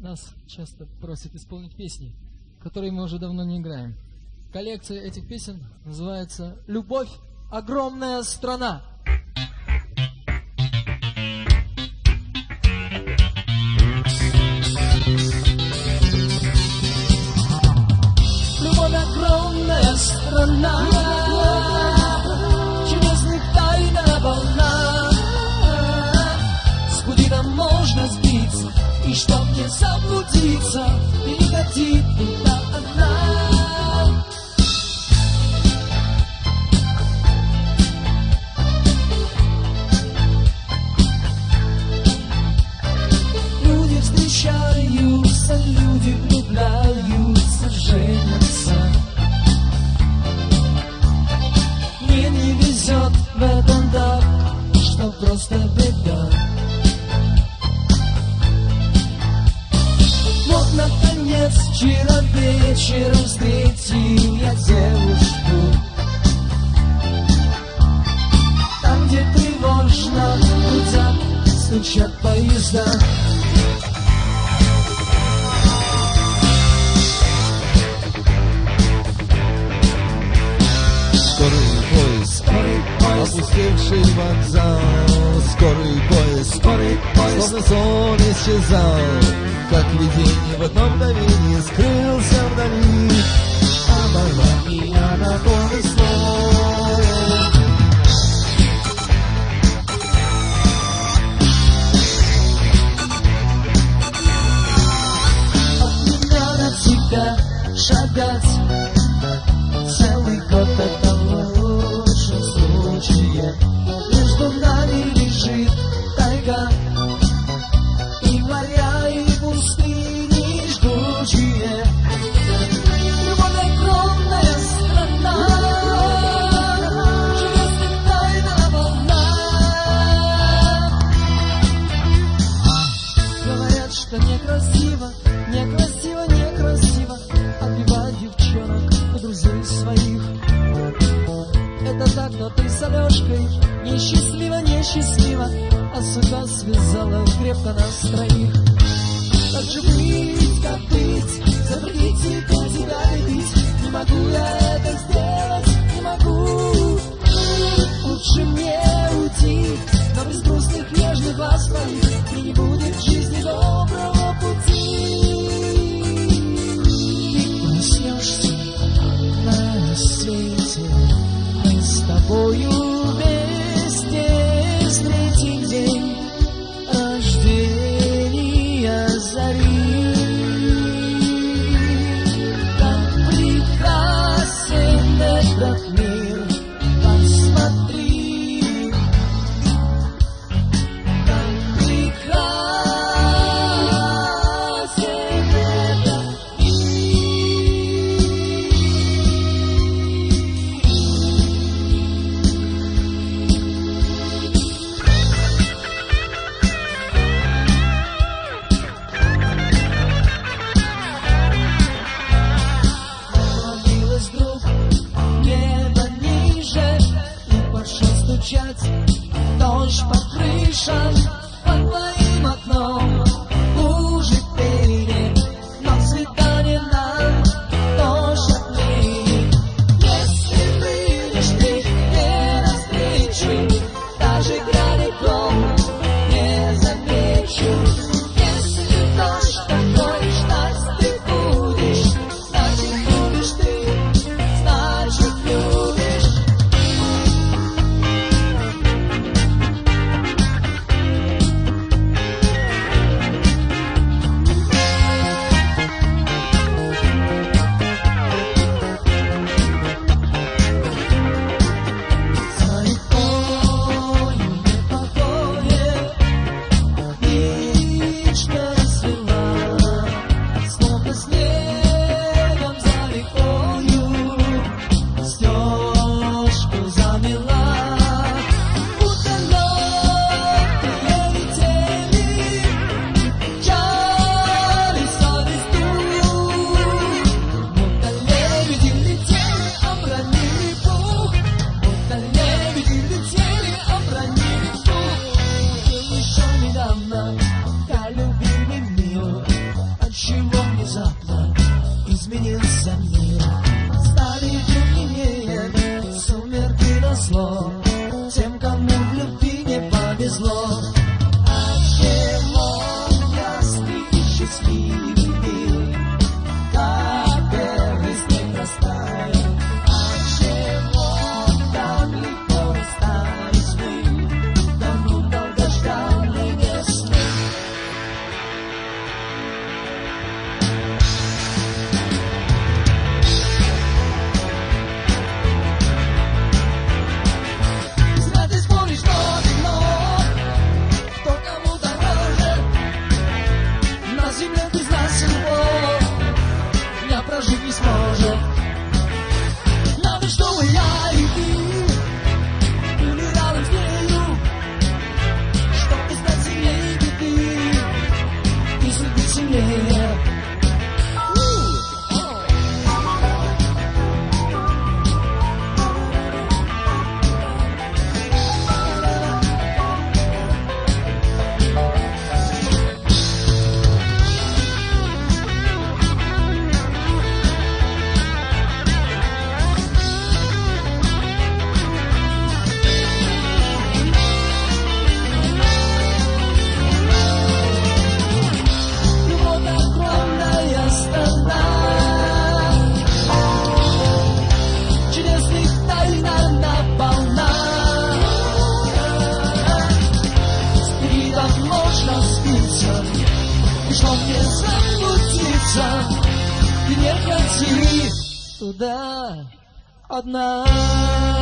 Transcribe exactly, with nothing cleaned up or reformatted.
Нас часто просят исполнить песни, которые мы уже давно не играем. Коллекция этих песен называется «Любовь – огромная страна». Любовь – огромная страна, чудесных тайна волна. С пути там можно сбиться, и чтоб не заблудиться, переходить туда одна. Люди встречаются, люди влюбляются, женятся. Мне не везет в этом так, что просто беда. Вот, наконец, вчера вечером встретил я девушку. Там, где тревожно гудят, стучат поезда. Скорый поезд, скорый поезд, опустевший вокзал. Скорый поезд, скорый поезд, словно сон исчезал, как видение в одно мгновение скрылся вдали. Оборвал меня на полуслов. От меня на тебя шагать целый год, это в лучшем случае. Между нами лежит тайга, и моря, и пустыни жгучие. Любовь — огромная страна, чудесных тайна волна. Говорят, что некрасиво, некрасиво, некрасиво отбивать девчонок у друзей своих. Это так, но ты с Алешкой несчастливо, несчастливо, а судьба связала крепко нас троих. Как же быть, как быть, запретить тебе тебя любить? Не могу я это сделать, не могу. Лучше мне уйти, но без грустных нежных глаз твоих мне не будет в жизни доброго пути. Ты проснешься на рассвете, мы с тобою вместе встретим день рождения. изменился мир. Стали темнее сумерки назло тем, кому в любви не повезло. От чего ясный и счастливый мир, как первый снег растаял? От чего так легко расстались мы давно долгожданной весны? Знать и спорить, что вино, кто кому дороже. На земле без нас любовь я прожить не сможет. Надо, чтобы я и ты были рядом с нею, чтобы стать сильнее беды и судьбы сильнее. Любовь огромная страна, чудесных тайн она полна. Спи, так можно спиться, и чтоб не заблудиться, ты не ходи туда одна.